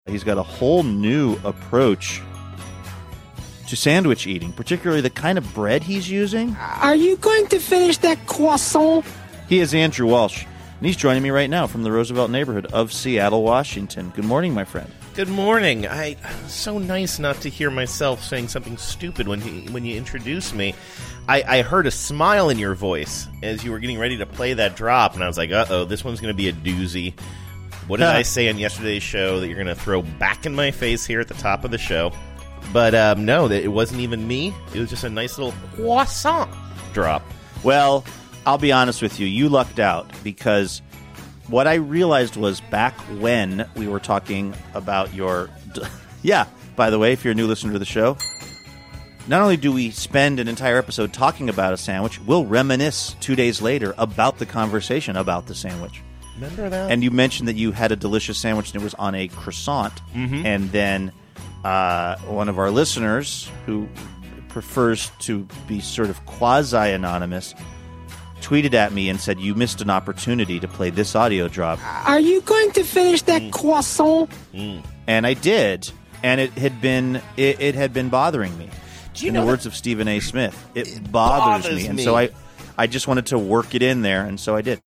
He's got a whole new approach to sandwich eating, particularly the kind of bread he's using. Are you going to finish that croissant? He is Andrew Walsh, and he's joining me right now from the Roosevelt neighborhood of Seattle, Washington. Good morning, my friend. Good morning. So nice not to hear myself saying something stupid when you introduced me. I heard a smile in your voice as you were getting ready to play that drop, and I was like, uh-oh, this one's going to be a doozy. What did I say on yesterday's show that you're going to throw back in my face here at the top of the show? But no, it wasn't even me. It was just a nice little croissant drop. Well, I'll be honest with you. You lucked out because what I realized was back when we were talking about your... Yeah, by the way, if you're a new listener to the show, not only do we spend an entire episode talking about a sandwich, we'll reminisce 2 days later about the conversation about the sandwich. Remember that? And you mentioned that you had a delicious sandwich and it was on a croissant. Mm-hmm. And then one of our listeners, who prefers to be sort of quasi-anonymous, tweeted at me and said, you missed an opportunity to play this audio drop. Are you going to finish that croissant? And I did. And it had been bothering me. In the words of Stephen A. Smith, it bothers me. And so I just wanted to work it in there, and so I did.